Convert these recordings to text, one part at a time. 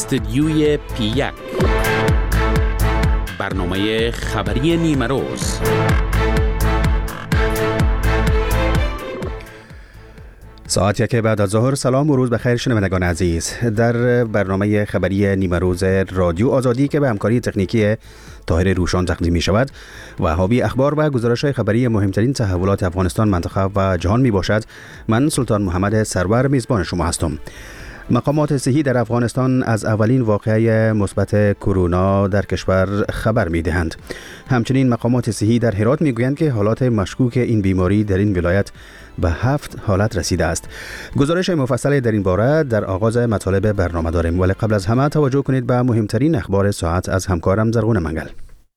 استدیوی P1 برنامه خبری نیمه روز. ساعت 1 بعد از ظهر. سلام و روز بخیر شنوندگان عزیز. در برنامه خبری نیمه روز رادیو آزادی که به همکاری تکنیکی طاهر روشان تقدیم می شود و حاوی اخبار و گزارش‌های خبری مهمترین تحولات افغانستان، منطقه و جهان می باشد، من سلطان محمد سرور میزبان شما هستم. مقامات صحی در افغانستان از اولین واقعه مثبت کرونا در کشور خبر می دهند. همچنین مقامات صحی در هرات می گویند که حالات مشکوک این بیماری در این ولایت به 7 حالت رسیده است. گزارش مفصل در این باره در آغاز مطالب برنامه داریم، ولی قبل از همه توجه کنید به مهمترین اخبار ساعت از همکارم زرغون منگل.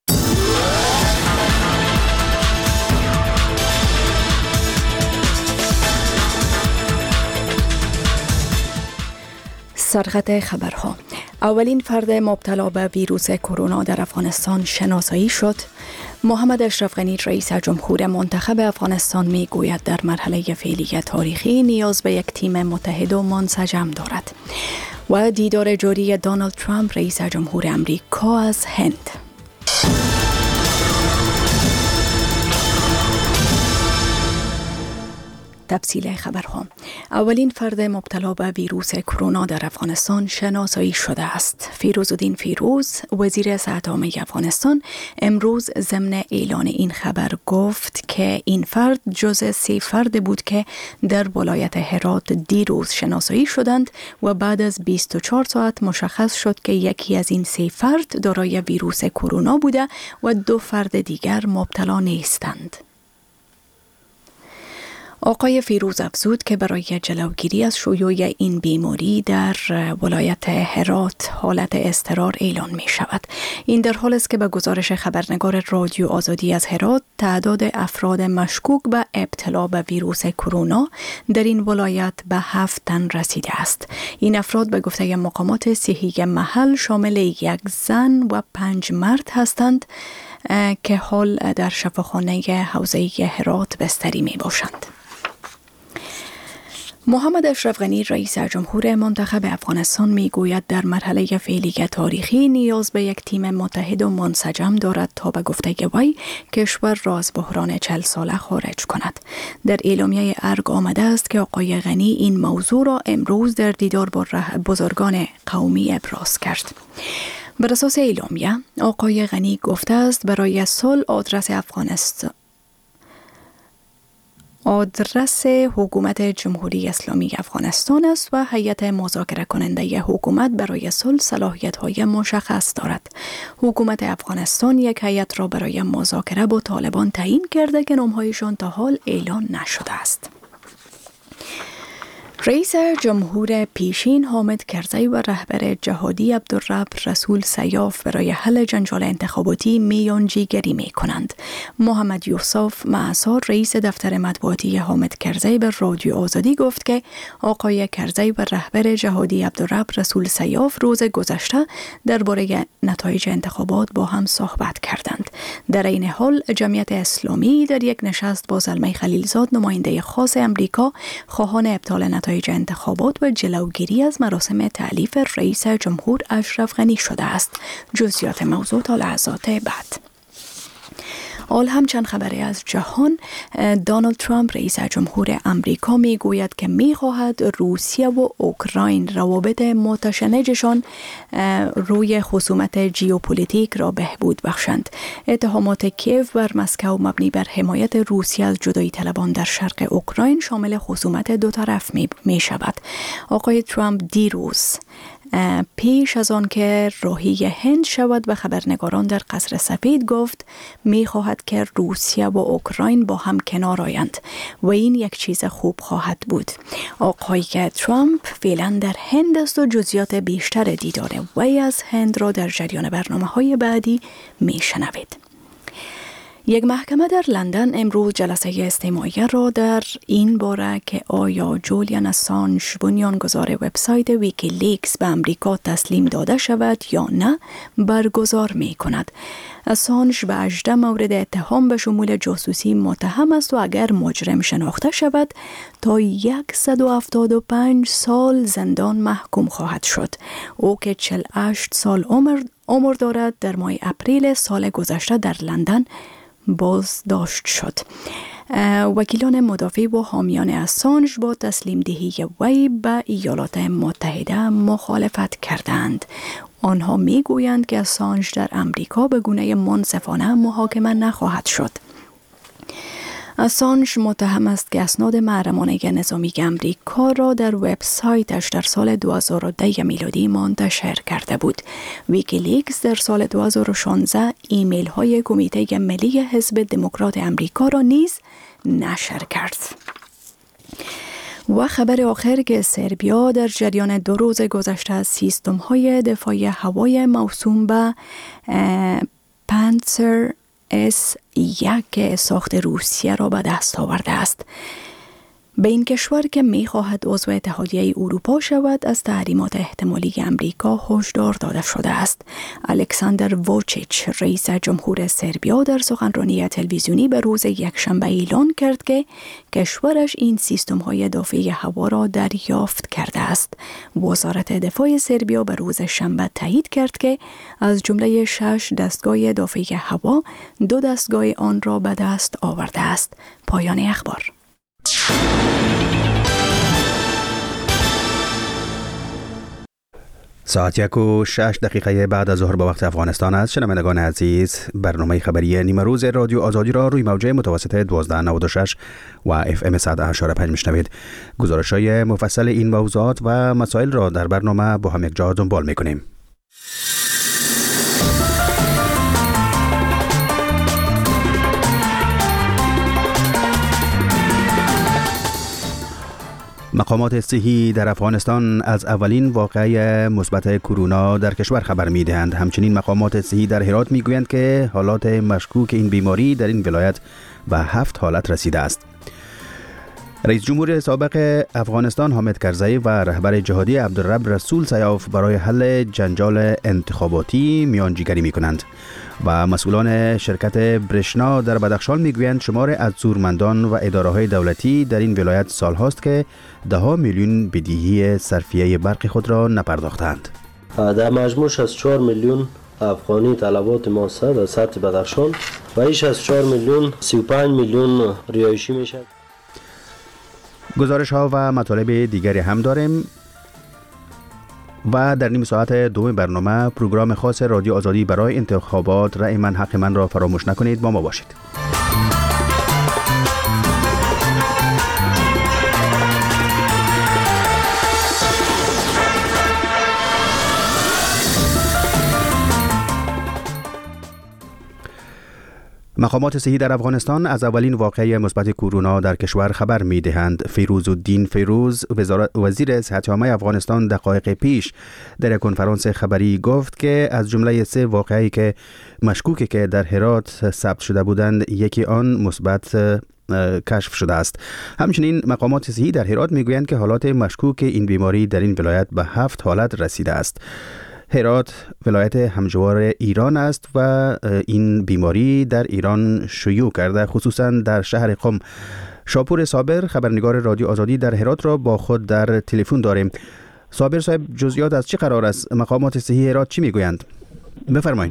سرخط خبرها. اولین فرد مبتلا به ویروس کرونا در افغانستان شناسایی شد. محمد اشرف غنی رئیس جمهور منتخب افغانستان می گوید در مرحله فعلی تاریخی نیاز به یک تیم متحد و منسجم دارد. و دیدار جوری دونالد ترامپ رئیس جمهور امریکا از هند. تفصیل خبرها. اولین فرد مبتلا به ویروس کرونا در افغانستان شناسایی شده است. فیروزالدین فیروز، وزیر صحت عامه افغانستان، امروز ضمن اعلان این خبر گفت که این فرد جزء 3 فرد بود که در ولایت هرات دیروز شناسایی شدند و بعد از 24 ساعت مشخص شد که یکی از این 3 فرد دارای ویروس کرونا بوده و 2 فرد دیگر مبتلا نیستند. آقای فیروز افزود که برای جلوگیری از شیوع این بیماری در ولایت هرات حالت اضطرار اعلان می شود. این در حال است که به گزارش خبرنگار رادیو آزادی از هرات تعداد افراد مشکوک به ابتلا به ویروس کرونا در این ولایت به 7 تن رسیده است. این افراد به گفته مقامات صحی محل شامل 1 زن و 5 مرد هستند که حال در شفاخانه حوزه هرات بستری می باشند. محمد اشرف غنی رئیس جمهور منتخب افغانستان می گوید در مرحله فعلی تاریخی نیاز به یک تیم متحد و منسجم دارد تا به گفته وی کشور را از بحران 40 ساله خارج کند. در اعلامیه ارگ آمده است که آقای غنی این موضوع را امروز در دیدار با بزرگان قومی ابراز کرد. بر اساس اعلامیه آقای غنی گفته است برای صلح آدرس حکومت جمهوری اسلامی افغانستان است و هیئت مذاکره کننده حکومت برای صلح صلاحیت‌های مشخص دارد. حکومت افغانستان یک هیئت را برای مذاکره با طالبان تعیین کرده که نام‌هایشان تا حال اعلان نشده است. رئیس جمهور پیشین حامد کرزی و رهبر جهادی عبدالرب رسول سیاف برای حل جنجال انتخاباتی میانجیگری می کنند. محمد یوسف معصار رئیس دفتر مطبوعاتی حامد کرزی به رادیو آزادی گفت که آقای کرزی و رهبر جهادی عبدالرب رسول سیاف روز گذشته درباره نتایج انتخابات با هم صحبت کردند. در این حال جمعیت اسلامی در یک نشست با زلمه خلیلزاد نماینده خاص امریکا خواهان ابطال نتایج انتخابات و جلوگیری از مراسم تألیف رئیس جمهور اشرف غنی شده است. جزئیات موضوع تا لحظات بعد. آل همچند خبری از جهان. دونالد ترامپ رئیس جمهور امریکا می گوید که می خواهد روسیه و اوکراین روابط متشنجشان روی خصومت ژئوپلیتیک را بهبود بخشند. اتهامات کیف بر مسکو مبنی بر حمایت روسیه از جدایی طلبان در شرق اوکراین شامل خصومت 2 طرف می شود. آقای ترامپ دیروز پیش از آن که راهی هند شود به خبرنگاران در قصر سفید گفت می خواهد که روسیه و اوکراین با هم کنار آیند و این یک چیز خوب خواهد بود. آقای ترامپ فعلا در هند است و جزئیات بیشتر دیدار وی از هند را در جریان برنامه‌های بعدی می شنوید. یک محکمه در لندن امروز جلسه استماعی را در این باره که آیا جولیان اسانژ بنیانگذار وبسایت ویکیلیکس به امریکا تسلیم داده شود یا نه برگزار می کند. اسانژ به 18 مورد اتهام به شمول جاسوسی متهم است و اگر مجرم شناخته شود تا 175 سال زندان محکوم خواهد شد. او که 48 سال عمر دارد در ماه اپریل سال گذشته در لندن بازداشت شد. وکیلان مدافع و حامیان اسانژ با تسلیم دهی وی به ایالات متحده مخالفت کردند. آنها می گویند که اسانژ در امریکا به گونه منصفانه محاکمه نخواهد شد. اسانژ متهم است که اسناد محرمانه نظامی امریکا را در وبسایتش در سال 2010 میلادی منتشر کرده بود. ویکیلیکس در سال 2016 ایمیل های کمیته ملی حزب دموکرات امریکا را نیز نشر کرد. و خبر آخر که سربیا در جریان 2 روز گذشته از سیستم های دفاعی هوای موسوم به پانتسر S1 ساخت روسیه را به دست آورده است. به این کشور که می خواهد عضو اتحادیه اروپا شود از تحریمات احتمالی امریکا هشدار داده شده است. الکساندر ووچیچ رئیس جمهور سربیا در سخنرانی تلویزیونی به روز یکشنبه اعلان کرد که کشورش این سیستم های دفاعی هوا را دریافت کرده است. وزارت دفاع سربیا به روز شنبه تایید کرد که از جمله 6 دستگاه دفاعی هوا 2 دستگاه آن را به دست آورده است. پایان اخبار. ساعت 1:06 بعد از ظهر به وقت افغانستان است. شنوندگان عزیز، برنامه خبری نیمه روز رادیو آزادی را روی موجه متوسط 1296 و FM 100.5 میشنوید. گزارش‌های مفصل این موضوعات و مسائل را در برنامه با هم یک جا دنبال می‌کنیم. مقامات صحی در افغانستان از اولین واقعه مثبت کرونا در کشور خبر می‌دهند. همچنین مقامات صحی در هرات می‌گویند که حالات مشکوک این بیماری در این ولایت به 7 حالت رسیده است. رئیس جمهور سابق افغانستان حامد کرزی و رهبر جهادی عبدالرب رسول سیاف برای حل جنجال انتخاباتی میانجیگری می‌کنند و مسئولان شرکت برشنا در بدخشان میگویند شمار از زورمندان و اداره‌های دولتی در این ولایت سالهاست که 10 میلیون بدهی صرفیه برق خود را نپرداختند. در مجموع 64 میلیون افغانی طلبات ماسه در سطح بدخشان و این 64 میلیون 35 میلیون رهایشی میشه. گزارش ها و مطالب دیگری هم داریم و در نیم ساعت دوم برنامه پروگرام خاص رادیو آزادی برای انتخابات رأی من حق من را فراموش نکنید. با ما باشید. مقامات صحی در افغانستان از اولین واقعه مثبت کرونا در کشور خبر می‌دهند. فیروزالدین فیروز وزیر صحت عامه افغانستان دقایق پیش در یک کنفرانس خبری گفت که از جمله 3 واقعه‌ای که مشکوکه که در هرات ثبت شده بودند یکی آن مثبت کشف شده است. همچنین مقامات صحی در هرات می‌گویند که حالات مشکوک این بیماری در این ولایت به 7 حالت رسیده است. هرات ولایت همجوار ایران است و این بیماری در ایران شیوع کرده، خصوصا در شهر قم. شاپور صابر خبرنگار رادیو آزادی در هرات را با خود در تلفن داریم. صابر صاحب، جزئیات از چه قرار است؟ مقامات صحی هرات چی میگویند؟ بفرمایید.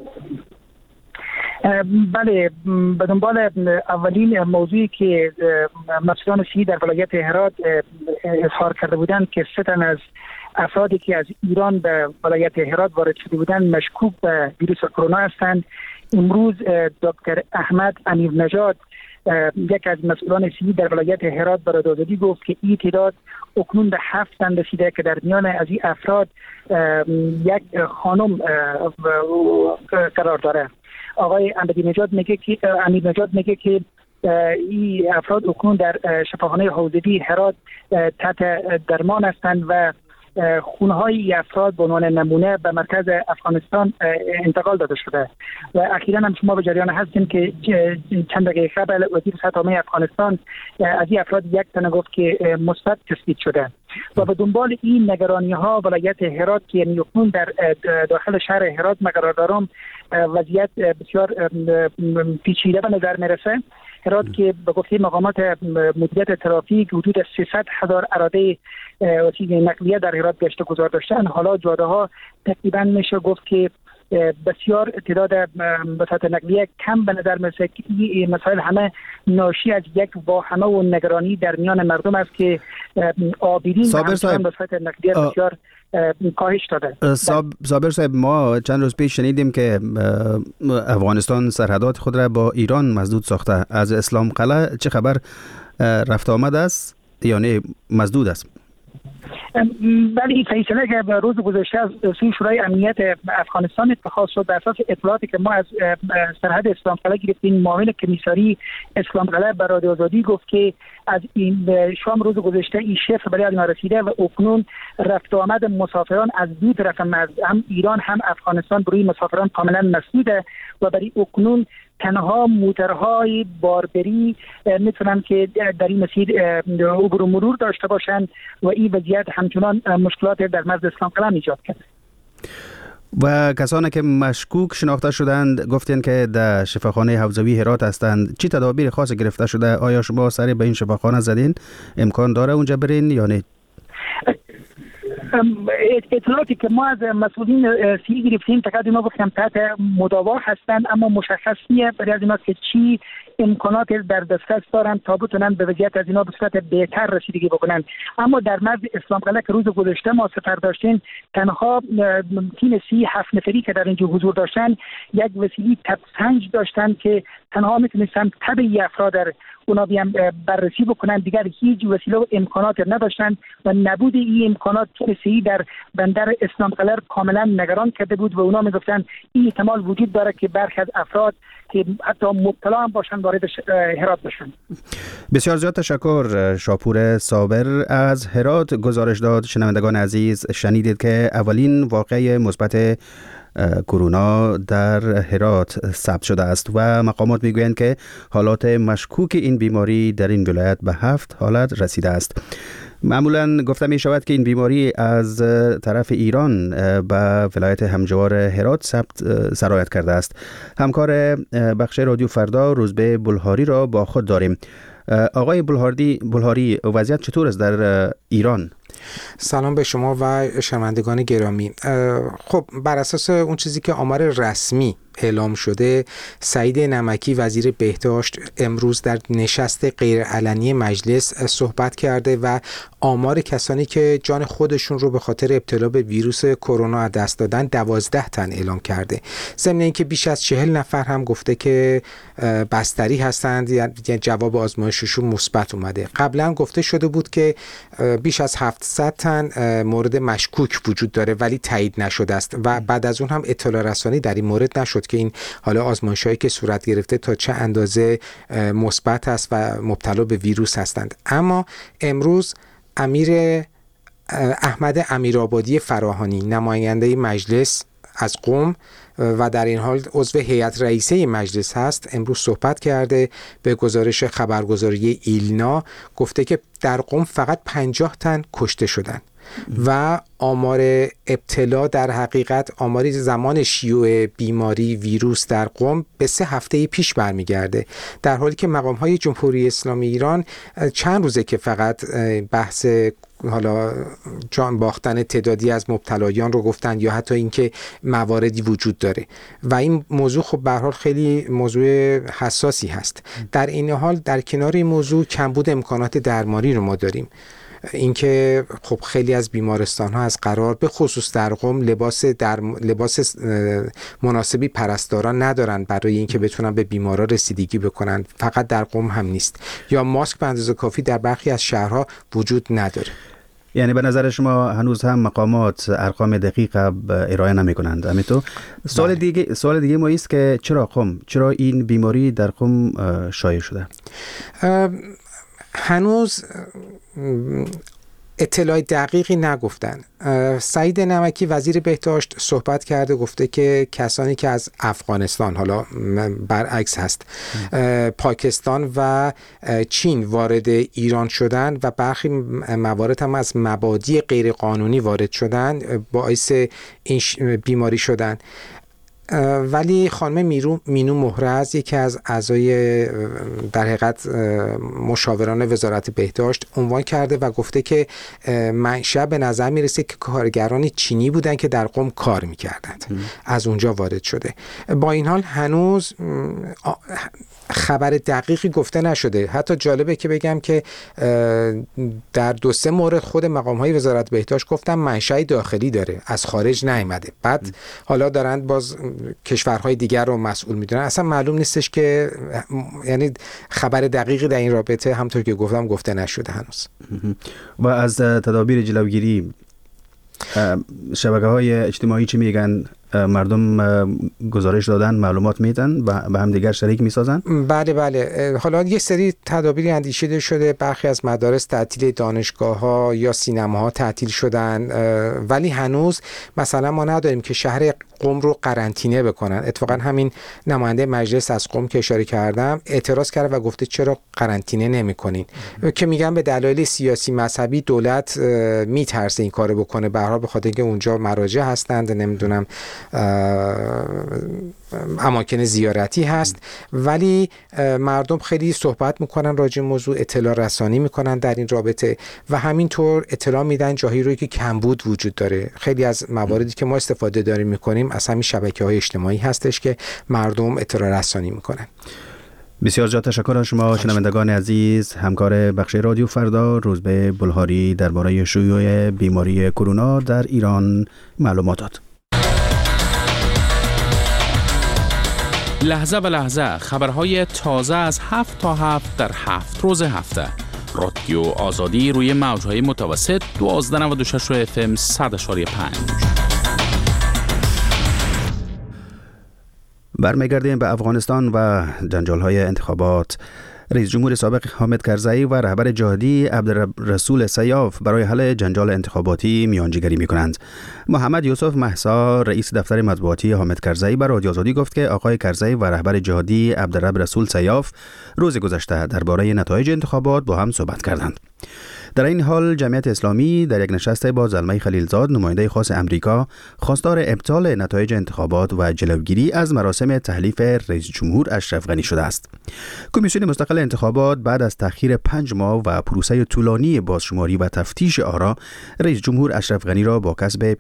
بله، به دنبال اولین موضوعی که مسئولان صحی در ولایت هرات اظهار کرده بودند که 3 تن از افرادی که از ایران به ولایت هرات وارد شده بودند مشکوک به ویروس کرونا هستند، امروز دکتر احمد امیر نژاد یک از مسئولان صحی در ولایت هرات برای رادیو آزادی گفت که این تعداد اکنون به 7 تن رسیده که در میان از این افراد یک خانم قرار داره. آقای امیر نژاد میگه که این افراد اکنون در شفاخانه حوزوی هرات تحت درمان هستند و خونهای افراد به عنوان نمونه به مرکز افغانستان انتقال داده شده و اخیراً هم شما به جریان هستیم که چند دقیقه قبل وزیر صحت عامه افغانستان از این افراد یک تنه گفت که مثبت تثبیت شده و به دنبال این نگرانی ها ولایت هرات که نیوکون در داخل شهر هرات قرار دارم وضعیت بسیار پیچیده به نظر میرسه. هرات که به گفته مقامات مدیریت ترافیک حدود 300,000 اراده وسیله نقلیه در هرات گشت گذار داشتن، حالا جاده ها تقریبا میشه گفت که بسیار تعداد وسایل نقلیه کم به نظر میرسه که این مسائل همه ناشی از یک واهمه و نگرانی در میان مردم است که آبیرین وسایل نقلیه بسیار کاهش داده. صابر صاحب، ما چند روز پیش شنیدیم که افغانستان سرحدات خود را با ایران مسدود ساخته. از اسلام قلعه چه خبر؟ رفت آمد است یا نه مسدود است؟ بله، این فیصله که روز گذشته از سوی شورای امنیت افغانستان اتخاذ شد بر اساس اطلاعاتی که ما از سرحد اسلام قلعه گرفتیم. معاون کمیساری اسلام قلعه به رادیو آزادی گفت که از این شام روز گذشته این شفر برای ما رسیده و اکنون رفت آمد مسافران از دو طرف هم ایران هم افغانستان بروی مسافران کاملا مسدوده و برای اکنون تنها موترهای باربری میتونن که در این مسیر عبور و مرور داشته باشند و این وضعیت همچنان مشکلات در مرز اسلام قلعه ایجاد کرده. و کسانی که مشکوک شناخته شدند گفتین که در شفاخانه حوزوی هرات هستند. چی تدابیر خاص گرفته شده؟ آیا شما سری به این شفاخانه زدین؟ امکان داره اونجا برین یا نه؟ اطلاعاتی که ما از مسئولین صحی گرفتیم فقط اینا گفتم تحت مداوا هستند، اما مشخص نیست برای از اینا که چی امکانات در دسترس دارن تا بتونن به وضعیت از اینا به صورت بهتر رسیدگی بکنن. اما در مرز اسلام قلعه که روز گذشته ما سفر داشتیم، تنها تیم 37 نفری که در اینجا حضور داشتن یک وسیله تبسنج داشتن که تنها میتونستن تبع افراد در اونا بیان بررسی بکنن، دیگر هیچ وسیله و امکانات نداشتن و نبود این امکانات کسی در بندر اسلام قلعه کاملا نگران کرده بود و اونا میگفتن این احتمال وجود داره که برخی از افراد که حتی مبتلا هم باشن وارد هرات بشن. بسیار زیاد تشکر. شاپور صابر از هرات گزارش داد. شنوندگان عزیز، شنیدید که اولین واقعه مثبت کرونا در هرات ثبت شده است و مقامات میگویند که حالات مشکوک این بیماری در این ولایت به 7 حالت رسیده است. معمولا گفته می شود که این بیماری از طرف ایران به ولایت همجوار هرات سرایت کرده است. همکار بخش رادیو فردا روزبه بلهاری را با خود داریم. آقای بلهاری، وضعیت چطور است در ایران؟ سلام به شما و شنوندگان گرامی. خب بر اساس اون چیزی که آمار رسمی اعلام شده، سعید نمکی وزیر بهداشت امروز در نشست غیرعلنی مجلس صحبت کرده و آمار کسانی که جان خودشون رو به خاطر ابتلا به ویروس کرونا از دست دادن 12 تن اعلام کرده. ضمن اینکه بیش از 40 نفر هم گفته که بستری هستند، یعنی جواب آزمایششون مثبت اومده. قبلا گفته شده بود که بیش از 700 تن مورد مشکوک وجود داره ولی تایید نشده است و بعد از اون هم اطلاع رسانی در این مورد نشد که این حالا آزمایش‌هایی که صورت گرفته تا چه اندازه مثبت است و مبتلا به ویروس هستند. اما امروز امیر احمد امیرآبادی فراهانی، نماینده مجلس از قم و در این حال عضو هیئت رئیسه مجلس هست، امروز صحبت کرده. به گزارش خبرگزاری ایلنا گفته که در قم فقط 50 تن کشته شدند و آمار ابتلا در حقیقت آماری زمان شیوع بیماری ویروس در قم به 3 هفته پیش برمیگرده، در حالی که مقام‌های جمهوری اسلامی ایران چند روزه که فقط بحث حالا جان باختن تعدادی از مبتلایان رو گفتن یا حتی اینکه مواردی وجود داره و این موضوع خب به هر حال خیلی موضوع حساسی هست. در این حال در کنار این موضوع کمبود امکانات درمانی رو ما داریم. اینکه خب خیلی از بیمارستان ها از قرار به خصوص در قم لباس مناسبی پرستاران ندارن برای اینکه بتونن به بیمارا رسیدگی بکنن. فقط در قم هم نیست، یا ماسک به اندازه کافی در برخی از شهرها وجود نداره. یعنی به نظر شما هنوز هم مقامات ارقام دقیق ارائه نمی کنند؟ همینطور سوال دیگه ما است که چرا این بیماری در قم شایع شده؟ هنوز اطلاع دقیقی نگفتن. سعید نمکی وزیر بهداشت صحبت کرده، گفته که کسانی که از افغانستان، حالا برعکس هست، پاکستان و چین وارد ایران شدن و برخی موارد هم از مبادی غیر قانونی وارد شدن باعث این بیماری شدن. ولی خانم مینو مهرز، یکی از اعضای در حقیقت مشاوران وزارت بهداشت، عنوان کرده و گفته که منشأ به نظر میرسه که کارگران چینی بودن که در قم کار میکردند، از اونجا وارد شده. با این حال هنوز خبر دقیقی گفته نشده. حتی جالبه که بگم که در 2-3 مورد خود مقام‌های وزارت بهداشت گفتن منشأ داخلی داره، از خارج نیامده. بعد حالا دارند باز کشورهای دیگر رو مسئول میدونن. اصلا معلوم نیستش که، یعنی خبر دقیقی در این رابطه همونطور که گفتم گفته نشده هنوز. و از تدابیر جلوگیری شبکه‌های اجتماعی چی میگن؟ مردم گزارش دادن، معلومات میدن، به هم دیگر شریک میسازن؟ بله. حالا یه سری تدابیری اندیشیده شده. برخی از مدارس تعطیل، دانشگاه‌ها یا سینماها تعطیل شدن، ولی هنوز مثلا ما نداریم که شهر قم رو قرنطینه بکنن. اتفاقا همین نماینده مجلس از قم که اشاره کردم اعتراض کرد و گفته چرا قرنطینه نمی‌کنین؟ که میگن به دلایل سیاسی مذهبی دولت میترسه این کارو بکنه، به هر حال به خاطر اینکه اونجا مراجع هستند، نمیدونم اماکن زیارتی هست. ولی مردم خیلی صحبت میکنن راجع به موضوع، اطلاع رسانی میکنن در این رابطه و همینطور اطلاع میدن جاهایی روی که کمبود وجود داره. خیلی از مواردی که ما استفاده داریم میکنیم از همین شبکه‌های اجتماعی هستش که مردم اطلاع رسانی میکنن. بسیار زیاد تشکر از شما شنوندگان عزیز. همکار بخش رادیو فردا روزبه بلهاری درباره شیوع بیماری کرونا در ایران معلومات داد. لحظه به لحظه خبرهای تازه از 7 تا 7 در 7 روز هفته. رادیو آزادی روی موجهای متوسط 1296 FM 100.5. برمیگردیم به افغانستان و جنجال‌های انتخابات. رئیس جمهور سابق حامد کرزی و رهبر جهادی عبدالرب رسول سیاف برای حل جنجال انتخاباتی میانجیگری می‌کنند. محمد یوسف مهسا، رئیس دفتر مطبوعاتی حامد کرزی، به رادیو آزادی گفت که آقای کرزی و رهبر جهادی عبدالرب رسول سیاف روز گذشته درباره نتایج انتخابات با هم صحبت کردند. در این حال جمعیت اسلامی در یک نشست با زلمه خلیلزاد، نماینده خاص امریکا، خواستار ابطال نتایج انتخابات و جلوگیری از مراسم تحلیف رئیس جمهور اشرف غنی شده است. کمیسیون مستقل انتخابات بعد از تأخیر 5 ماه و پروسه طولانی بازشماری و تفتیش آرا، رئیس جمهور اشرف غنی را با کسب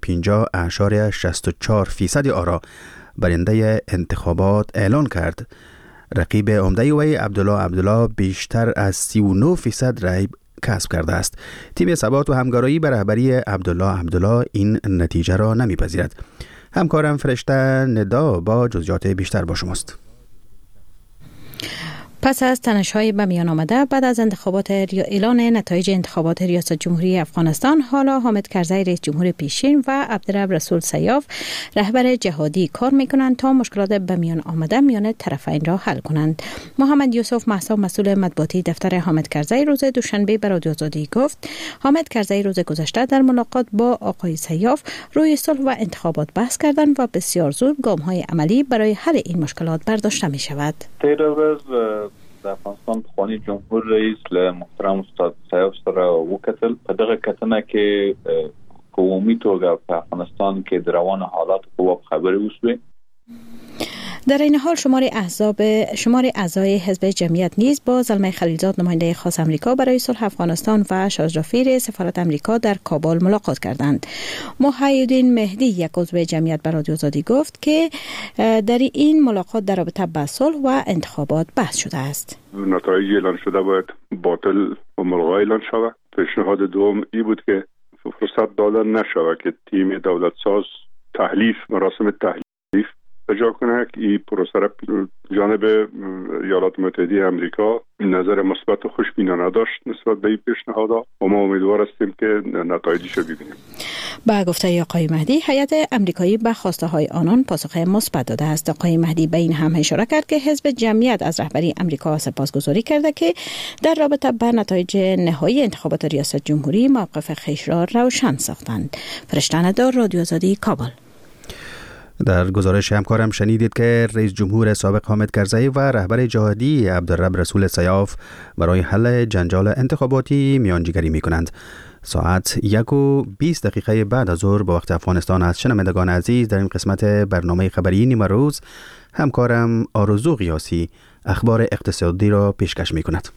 50.64% آرا برنده انتخابات اعلان کرد. رقیب عمده وی عبدالله بیشتر از 39% رای کسب کرده است. تیم ثبات و همکاری به رهبری عبدالله این نتیجه را نمیپذیرد. همکارم فرشته ندا با جزئیات بیشتر با شماست. پس از تنش‌های به میان آمده بعد از اعلان نتایج انتخابات ریاست جمهوری افغانستان، حالا حامد کرزی رئیس جمهور پیشین و عبدالرب رسول سیاف رهبر جهادی کار میکنند تا مشکلات به میان آمده میان طرفین را حل کنند. محمد یوسف مهسا، مسئول مطبوعاتی دفتر حامد کرزی، روز دوشنبه به رادیو آزادی گفت حامد کرزی روز گذشته در ملاقات با آقای سیاف روی صلح و انتخابات بحث کردند و بسیار زود گام‌های عملی برای حل این مشکلات برداشته می شود. د افغانستان پخوانی جمهور رئیس له محترم استاد سیاف سره وکتل. په دغه کتنه کې په عمومي توګه په افغانستان کې د روان حالات په باب خبرې وشوې. در این حال شمار اعضای حزب جمعیت نیز با زلمه خلیلزاد، نماینده خاص امریکا برای صلح افغانستان و شاج رفیع سفارت امریکا در کابل ملاقات کردند. محیدین مهدی، یک عضو جمعیت، به رادیو آزادی گفت که در این ملاقات در رابطه با صلح و انتخابات بحث شده است. نتایج اعلان شده باید باطل و ملغا اعلان شود. پیشنهاد دوم ای بود که فرصت داده نشود که تیم دولت ساز مراسم تحلیف اجرا کنه. این پروسه را جانب ایالات متحده آمریکا نظر مثبت و خوشبینانه داشت نسبت به این پیشنهاد و ما امیدوار هستیم که نتایجش رو ببینیم. با گفته آقای مهدی، هیئت آمریکایی به خواسته های آنان پاسخ مثبت داده است. آقای مهدی به این هم اشاره کرد که حزب جمعیت از رهبری آمریکا سپاسگزاری کرده که در رابطه با نتایج نهایی انتخابات ریاست جمهوری موقف خویش را روشن ساختند. فرشته دار، رادیو آزادی، کابل. در گزارش همکارم شنیدید که رئیس جمهور سابق حامد کرزی و رهبر جهادی عبدالرب رسول سیاف برای حل جنجال انتخاباتی میانجیگری می کنند. ساعت 1:20 بعد از ظهر به وقت افغانستان است. شنوندگان عزیز، در این قسمت برنامه خبری نیمه روز همکارم آرزو قیاسی اخبار اقتصادی را پیشکش می کند.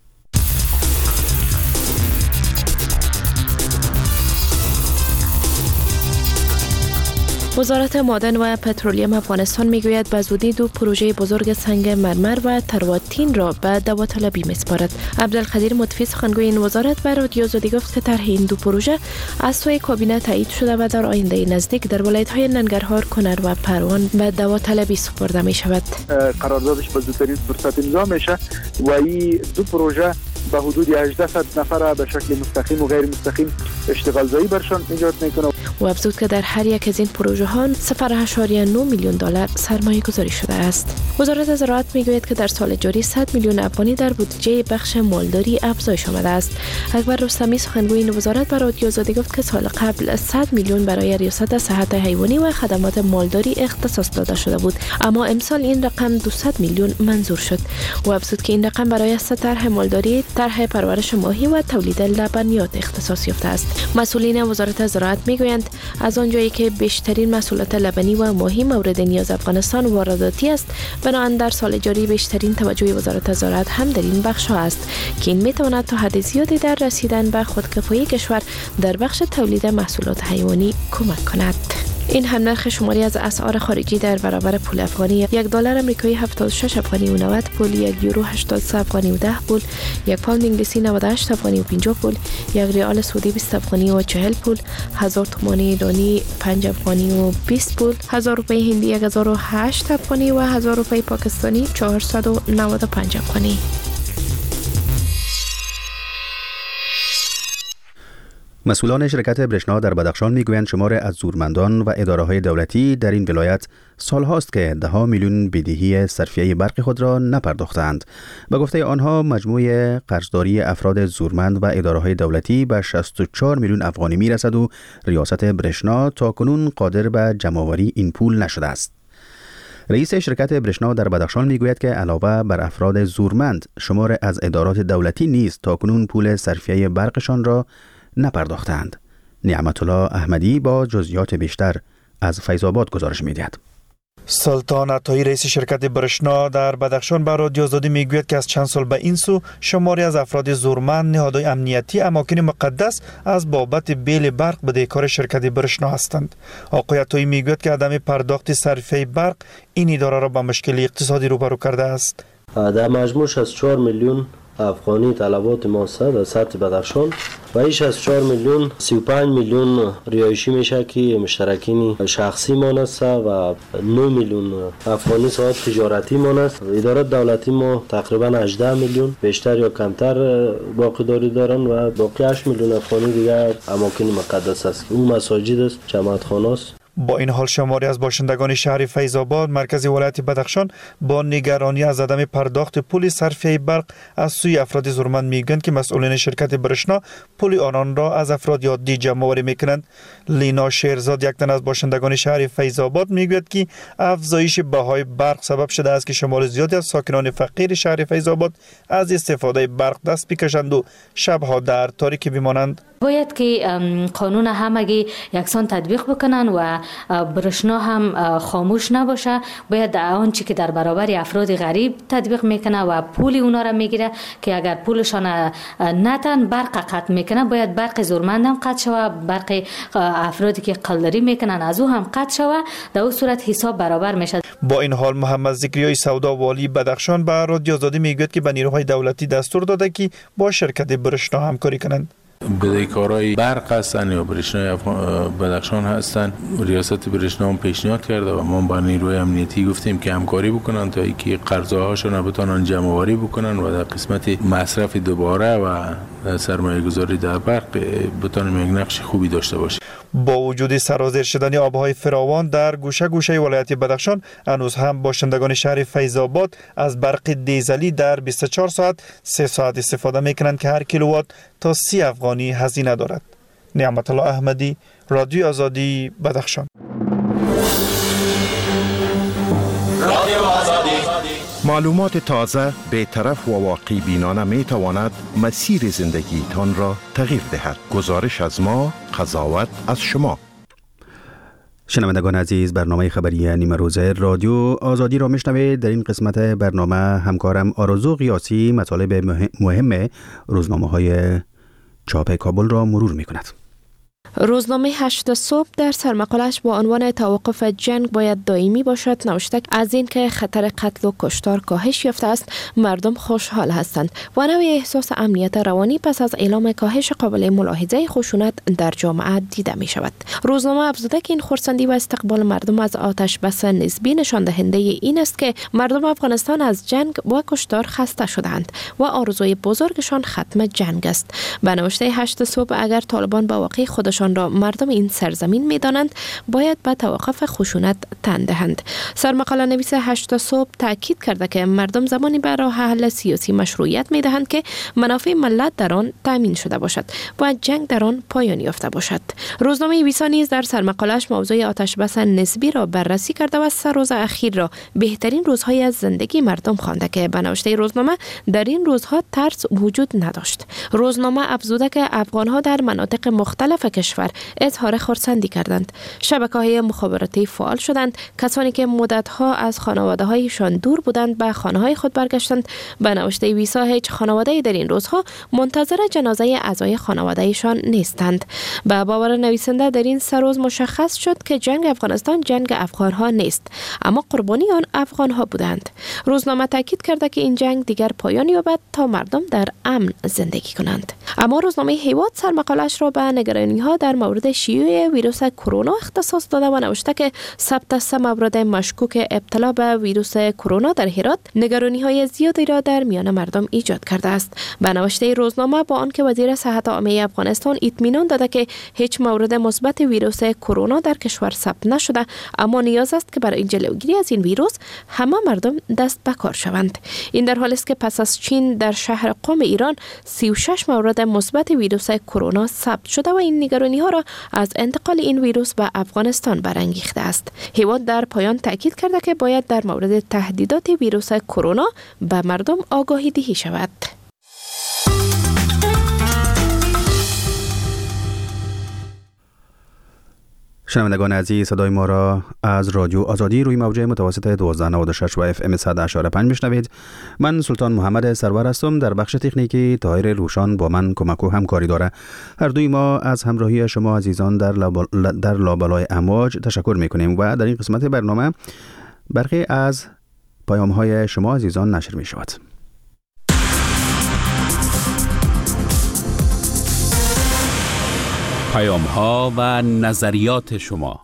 وزارت معدن و پترولیم افغانستان میگوید به زودی 2 پروژه بزرگ سنگ مرمر و ترواتین را به داوطلبی میسپارد. عبدالقدیر مطفی سخنگوی این وزارت به رادیو آزادی گفت که طرح این 2 پروژه از سوی کابینه تایید شده و در آینده نزدیک در ولایت‌های ننگرهار، کنر و پروان به داوطلبی سپرده می شود. قراردادش به زودترین فرصت امضا میشه و این 2 پروژه به حدود 1800 نفر به شکل مستقیم و غیر مستقیم اشتغال زایی برشان ایجاد میکنه. و افزود که در هر یک از این پروژه ها 0.9 میلیون دلار سرمایه گذاری شده است. وزارت زراعت میگوید که در سال جاری 100 میلیون افغانی در بودجه بخش مالداری افزایش آمده است. اکبر رستمی سخنگوی این وزارت به رادیو آزادی گفت که سال قبل 100 میلیون برای ریاست صحت حیوانی و خدمات مالداری اختصاص داده شده بود، اما امسال این رقم 200 میلیون منظور شد. و افزود که این رقم برای 3 طرح مالداری، طرح پرورش ماهی و تولید لبنیات اختصاص یافته است. مسئولین وزارت زراعت میگویند از آنجایی که بیشترین محصولات لبنی و ماهی مورد نیاز افغانستان وارداتی است، بنابراین در سال جاری بیشترین توجه وزارت زراعت هم در این بخش ها است که این میتواند تا حد زیادی در رسیدن به خودکفایی کشور در بخش تولید محصولات حیوانی کمک کند. این هم نرخ شماری از اسعار خارجی در برابر پول افغانی: $1 آمریکایی 76 افغانی و 90 پول، 1 یورو 83 افغانی و 10 پول، 1 پوند انگلیسی 98 افغانی و 50 پول، 1 ریال سعودی 20 افغانی و 40 پول، 1000 تومان ایرانی 5 افغانی و 20 پول، 1000 روپیه هندی 1008 افغانی و 1000 روپیه پاکستانی 495 افغانی. مسئولان شرکت برشنا در بدخشان میگویند شمار از زورمندان و اداره‌های دولتی در این ولایت سالهاست که 10 میلیون بدهی صرفیه برق خود را نپرداختند. به گفته آنها مجموع قرضداری افراد زورمند و اداره‌های دولتی به 64 میلیون افغانی میرسد و ریاست برشنا تاکنون قادر به جمع‌آوری این پول نشده است. رئیس شرکت برشنا در بدخشان میگوید که علاوه بر افراد زورمند، شمار از ادارات دولتی نیز تاکنون پول صرفیه برقشان را نپرداختند. نعمت الله احمدی با جزئیات بیشتر از فیض آباد گزارش می‌دهد. سلطان عطایی رئیس شرکت برشنا در بدخشان به رادیو آزادی میگوید که از چند سال به این سو شماری از افراد زورمند، نهادهای امنیتی، اماکن مقدس از بابت بیل برق بدهکار شرکت برشنا هستند. آقای عطایی میگوید که عدم پرداخت صرفه برق این اداره را با مشکل اقتصادی روبرو کرده است. در مجموع 64 میلیون افغانی طلبات ما در سطح بدخشان و ایش از 4 میلیون 35 میلیون ریایشی میشه که مشترکین شخصی مان است و 9 میلیون افغانی ساعت تجارتی مان است. ادارات دولتی ما تقریبا 18 میلیون بیشتر یا کمتر باقی داری دارن و باقی 8 میلیون افغانی دیگر اماکن مقدس است که اون مساجد است، جماعت خانه است. با این حال شماری از باشندگان شهر فیض آباد مرکز ولایت بدخشان با نگرانی از عدم پرداخت پول صرفیه برق از سوی افراد زورمند میگویند که مسئولین شرکت برشنا پول آنان را از افراد عادی جمع آوری میکنند. لینا شیرزاد، یک تن از باشندگان شهر فیض آباد، میگوید که افزایش بهای برق سبب شده است که شمار زیادی از ساکنان فقیر شهر فیض آباد از استفاده برق دست بکشند و شبها در تاریکی بمانند. باید که قانون همگی یکسان تطبیق بکنن و برشنا هم خاموش نباشه. باید آنچه که در برابر افراد غریب تطبیق میکنه و پول اونا را میگیره که اگر پولشان نتن برق قطع میکنه، باید برق زورمند هم قطع شوه، برق افرادی که قلدری میکنن از او هم قطع شوه. در اون صورت حساب برابر میشه. با این حال محمد ذکریای سودا والی بدخشان به رادیو آزادی میگوید که به نیروهای دولتی دستور داده که با شرکت برشنا همکاری کنند. بدهکارای برق هستن یا برشنای بدخشان هستن. ریاست برشنا هم پیشنهاد کرده و ما با نیروی امنیتی گفتیم که همکاری بکنن تا اینکه قرضه‌هاشون بتونن جمع‌آوری بکنن و در قسمت مصرف دوباره و سرمایه‌گذاری در برق بتونیم یک نقش خوبی داشته باشیم. با وجود سرازیر شدن آبهای فراوان در گوشه گوشه ولایت بدخشان، هنوز هم باشندگان شهر فیض آباد از برق دیزلی در 24 ساعت 3 ساعت استفاده میکنند که هر کیلووات تا 30 افغانی هزینه دارد. نعمت الله احمدی، رادیو آزادی، بدخشان. معلومات تازه، بی‌طرف و واقعی بینانه می تواند مسیر زندگی تان را تغییر دهد. گزارش از ما، قضاوت از شما. شنوندگان عزیز، برنامه خبری نیمه روزه رادیو آزادی را میشنوید. در این قسمت برنامه همکارم آرزو قیاسی مطالب مهم روزنامه‌های چاپ کابل را مرور می‌کند. روزنامه 8 صبح در سرمقالش با عنوان توقف جنگ باید دائمی باشد نوشته از این که خطر قتل و کشتار کاهش یافته است مردم خوشحال هستند و نوع احساس امنیت روانی پس از اعلام کاهش قابل ملاحظه خشونت در جامعه دیده می شود. روزنامه افزوده که این خرسندی و استقبال مردم از آتش بس نسبی نشان دهنده این است که مردم افغانستان از جنگ و کشتار خسته شدند و آرزوی بزرگشان ختم جنگ است. به نوشته 8 صبح اگر طالبان با واقع خودشان را مردم این سرزمین می‌دانند باید به توقف خشونت تن دهند. سرمقاله نویس 8 صبح تاکید کرده که مردم زمانی به راه حل سیاسی مشروعیت می‌دهند که منافع ملت در آن تامین شده باشد و جنگ در آن پایان یافته باشد. روزنامه ویسا نیز در سرمقاله‌اش موضوع آتش بس نسبی را بررسی کرده و 3 روز اخیر را بهترین روزهای از زندگی مردم خوانده که به نوشته روزنامه در این روزها ترس وجود نداشت. روزنامه افزوده که افغان‌ها در مناطق مختلف کشور اظهار خرسندی کردند. شبکه‌های مخابراتی فعال شدند. کسانی که مدت‌ها از خانواده‌هایشان دور بودند به خانه‌های خود برگشتند. به نوشته ویسا هیچ خانواده‌ای در این روزها منتظر جنازه اعضای خانواده‌ایشان نیستند. به باور نویسنده در این 3 روز مشخص شد که جنگ افغانستان جنگ افغان‌ها نیست، اما قربانی آن افغان‌ها بودند. روزنامه تاکید کرده که این جنگ دیگر پایان یابد تا مردم در امن زندگی کنند. اما روزنامه هیواد سرمقاله‌اش را به نگرانی‌ها در مورد شیوع ویروس کرونا اختصاص داده و نوشته که ثبت 3 مورد مشکوک ابتلا به ویروس کرونا در هرات نگرانی‌های زیادی را در میان مردم ایجاد کرده است. به نوشته روزنامه با آنکه وزیر صحت عامه افغانستان اطمینان داده که هیچ مورد مثبت ویروس کرونا در کشور ثبت نشده، اما نیاز است که برای جلوگیری از این ویروس همه مردم دست به کار شوند. این در حالی است که پس از چین در شهر قم ایران 36 مورد مثبت ویروس کرونا ثبت شده و این نگرانی‌ها را از انتقال این ویروس به افغانستان برانگیخته است. هیواد در پایان تاکید کرده که باید در مورد تهدیدات ویروس کرونا به مردم آگاهی دهی شود. شنوندگان عزیز، صدای ما را از رادیو آزادی روی موج متوسط 1296 و FM 100.5 میشنوید. من سلطان محمد سرور هستم. در بخش تکنیکی طاهر روشان با من کمک و همکاری داره. هر دوی ما از همراهی شما عزیزان در لابلای امواج تشکر میکنیم و در این قسمت برنامه برخی از پیام‌های شما عزیزان نشر می شود. پیام‌ها و نظریات شما.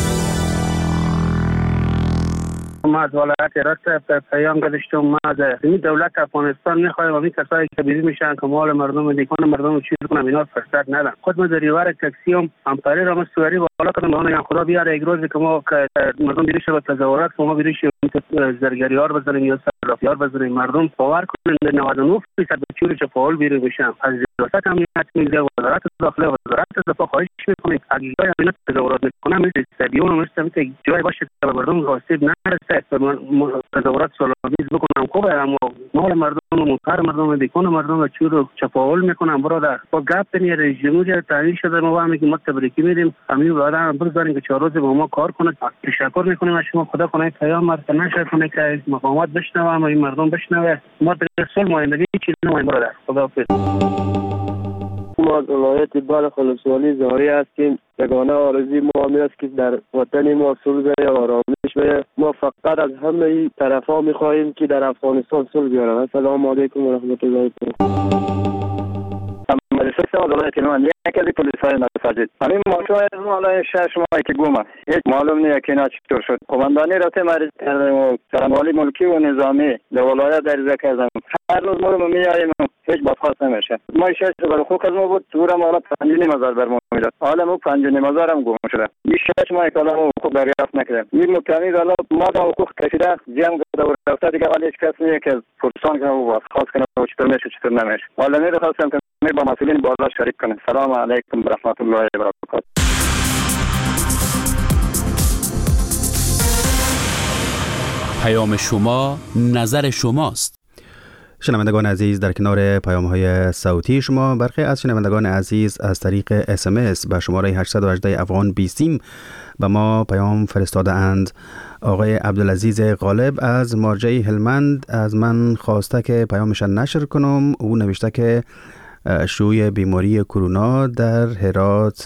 ما از ولایت هرات پیام گذاشتم. ما از این دولت افغانستان میخوایم این کسایی که بیرون میشن که مال مردم دیگه مردم چیز کنن اینا فرصت ندن. خود ما دریوار تاکسیوم امپری را مستوری بالا کردم. ما خدا بیاره یک روز که ما مردم بیرون شد تظاهرات که ما بیرون شد زرگریار بزنیم یا صرافیار بزنیم. مردم باور کنند 99% بچه‌ها که فعال بیرون میشن. از ریاست امنیت میگه وزارت داخله وزارت دفاع خواهش میکنیم اگه اینا تظاهرات میکنن مثل استادیوم مثل جای باشه که مردم آسیب نرسه تظاهرات سالانیز بکنم خوبه، اما مال مردم و کار مردم دیگه مردم چورو چپاول میکنن. برادر با گپ نی رئیس جمهور تعیین شده ما میگیم ما تبریکی میدیم همین بعدا بگذاریم که 4 روز با ما کار کنه. تشکر میکنیم از شما. خدا کنه پیام ما نشه کنه که مقامات بشنوه و این مردم بشنوه. ما در رسول مایندگی چیزی نمایم. برادر خدا حافظ. ما از ولایت بلخ ولسوالی زاری هستیم. یگانه آرزوی ما همین است که در وطن ما صلح و آرامش باشه. ما فقط از همه طرفا می‌خواهیم که در افغانستان صلح بیارن. السلام علیکم و رحمت الله و برکاته. پلیس ولایت هلمند یک از پلیسای مساجد همین ماشای مالای 6 ماه که گم است هیچ معلوم نیست که اینا چطور شد. قماندانی رابطه مریض کردیم و سرمالی ملکی و نظامی در ولایت دریزه کردم. هر روز ما رو میاریم هیچ بازخواست نمیشه. ما 6 بر حقوق از ما بود دورم حالا 5,500 بر ما میداد. حالا ما 5,500 هم گم شده. این 6 ماه کلا ما حقوق دریافت نکردیم. این مکانی حالا ما دا حقوق کشیده جمع کرده و رفته دیگه حالا هیچ کس نیست که پرسان کنه و بازخواست کنه و چطور میشه چطور نمیشه. حالا میخواستم که با مسئولین بالا شریک کنه. سلام علیکم و رحمت الله و برکاته. پیام شما نظر شماست. شنوندگان عزیز، در کنار پیام‌های صوتی شما برخی از شنوندگان عزیز از طریق SMS به شماره 818 افغان 20 به ما پیام فرستاده اند. آقای عبدالعزیز غالب از مارجه هلمند از من خواسته که پیامشان نشر کنم. او نوشته که شیوع بیماری کرونا در هرات